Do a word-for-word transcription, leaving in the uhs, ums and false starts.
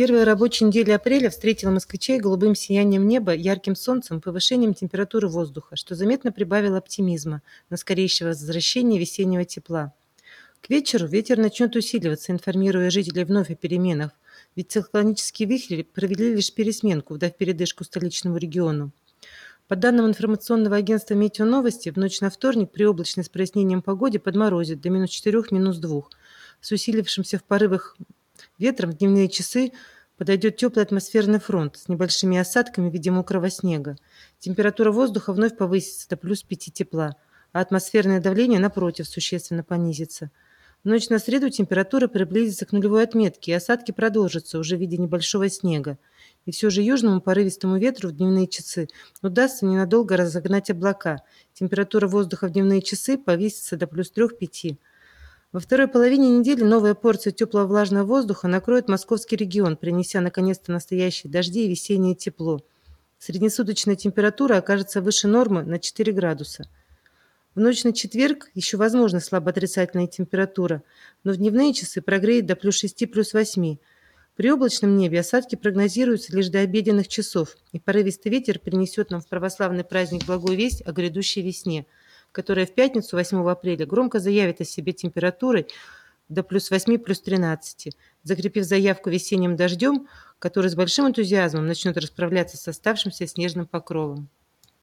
Первая рабочая неделя апреля встретила москвичей голубым сиянием неба, ярким солнцем, повышением температуры воздуха, что заметно прибавило оптимизма на скорейшее возвращение весеннего тепла. К вечеру ветер начнет усиливаться, информируя жителей вновь о переменах, ведь циклонические вихри провели лишь пересменку, дав передышку столичному региону. По данным информационного агентства «Метеоновости», в ночь на вторник при облачной с прояснением погоде подморозит до минус четырех, минус двух. С усилившимся в порывах ветром в дневные часы подойдет теплый атмосферный фронт с небольшими осадками в виде мокрого снега. Температура воздуха вновь повысится до плюс пяти тепла, а атмосферное давление, напротив, существенно понизится. В ночь на среду температура приблизится к нулевой отметке, и осадки продолжатся уже в виде небольшого снега. И все же южному порывистому ветру в дневные часы удастся ненадолго разогнать облака. Температура воздуха в дневные часы повысится до плюс трёх-пяти. Во второй половине недели новая порция теплого влажного воздуха накроет московский регион, принеся наконец-то настоящие дожди и весеннее тепло. Среднесуточная температура окажется выше нормы на четыре градуса. В ночь на четверг еще возможна слабо отрицательная температура, но в дневные часы прогреет до плюс шести, плюс восьми. При облачном небе осадки прогнозируются лишь до обеденных часов, и порывистый ветер принесет нам в православный праздник благую весть о грядущей весне, которая в пятницу, восьмого апреля, громко заявит о себе температурой до плюс восьми, плюс тринадцати, закрепив заявку весенним дождем, который с большим энтузиазмом начнет расправляться с оставшимся снежным покровом.